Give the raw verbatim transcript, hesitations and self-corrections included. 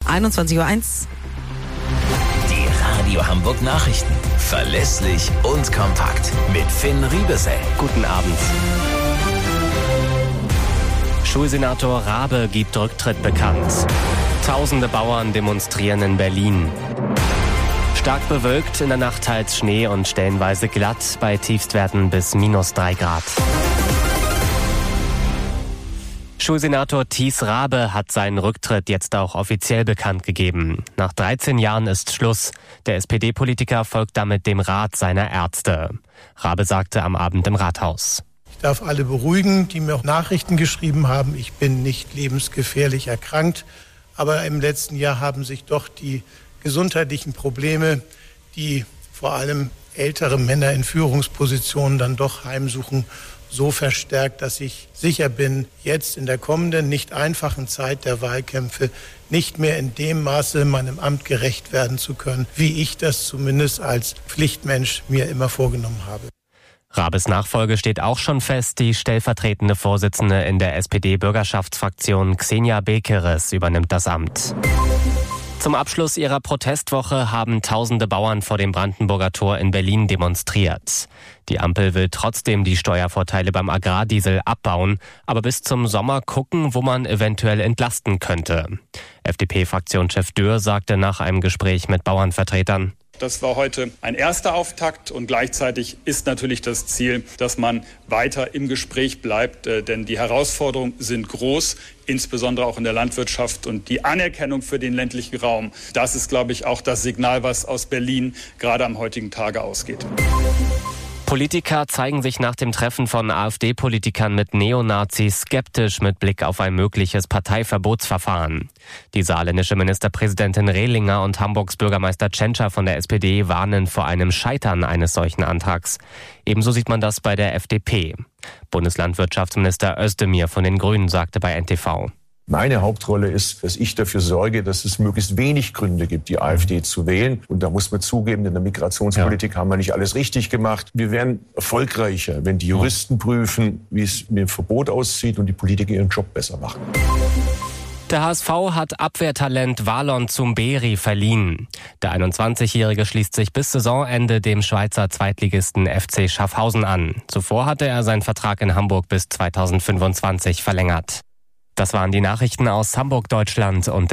einundzwanzig Uhr eins. Die Radio Hamburg Nachrichten. Verlässlich und kompakt. Mit Finn Riebesell. Guten Abend. Schulsenator Raabe gibt Rücktritt bekannt. Tausende Bauern demonstrieren in Berlin. Stark bewölkt, in der Nacht teils Schnee und stellenweise glatt, bei Tiefstwerten bis minus drei Grad. Schulsenator Thies Raabe hat seinen Rücktritt jetzt auch offiziell bekannt gegeben. Nach dreizehn Jahren ist Schluss. Der S P D-Politiker folgt damit dem Rat seiner Ärzte. Raabe sagte am Abend im Rathaus: Ich darf alle beruhigen, die mir auch Nachrichten geschrieben haben. Ich bin nicht lebensgefährlich erkrankt. Aber im letzten Jahr haben sich doch die gesundheitlichen Probleme, die vor allem ältere Männer in Führungspositionen dann doch heimsuchen, so verstärkt, dass ich sicher bin, jetzt in der kommenden, nicht einfachen Zeit der Wahlkämpfe nicht mehr in dem Maße meinem Amt gerecht werden zu können, wie ich das zumindest als Pflichtmensch mir immer vorgenommen habe. Raabes Nachfolge steht auch schon fest. Die stellvertretende Vorsitzende in der S P D-Bürgerschaftsfraktion Xenia Bekeres übernimmt das Amt. Zum Abschluss ihrer Protestwoche haben tausende Bauern vor dem Brandenburger Tor in Berlin demonstriert. Die Ampel will trotzdem die Steuervorteile beim Agrardiesel abbauen, aber bis zum Sommer gucken, wo man eventuell entlasten könnte. F D P-Fraktionschef Dürr sagte nach einem Gespräch mit Bauernvertretern: Das war heute ein erster Auftakt und gleichzeitig ist natürlich das Ziel, dass man weiter im Gespräch bleibt, denn die Herausforderungen sind groß, insbesondere auch in der Landwirtschaft, und die Anerkennung für den ländlichen Raum, das ist, glaube ich, auch das Signal, was aus Berlin gerade am heutigen Tage ausgeht. Politiker zeigen sich nach dem Treffen von AfD-Politikern mit Neonazis skeptisch mit Blick auf ein mögliches Parteiverbotsverfahren. Die saarländische Ministerpräsidentin Rehlinger und Hamburgs Bürgermeister Tschentscher von der S P D warnen vor einem Scheitern eines solchen Antrags. Ebenso sieht man das bei der F D P. Bundeslandwirtschaftsminister Özdemir von den Grünen sagte bei N T V: Meine Hauptrolle ist, dass ich dafür sorge, dass es möglichst wenig Gründe gibt, die AfD zu wählen. Und da muss man zugeben, in der Migrationspolitik ja. haben wir nicht alles richtig gemacht. Wir wären erfolgreicher, wenn die Juristen prüfen, wie es mit dem Verbot aussieht, und die Politiker ihren Job besser machen. Der H S V hat Abwehrtalent Valon Zumberi verliehen. Der einundzwanzigjährige schließt sich bis Saisonende dem Schweizer Zweitligisten F C Schaffhausen an. Zuvor hatte er seinen Vertrag in Hamburg bis zweitausendfünfundzwanzig verlängert. Das waren die Nachrichten aus Hamburg, Deutschland und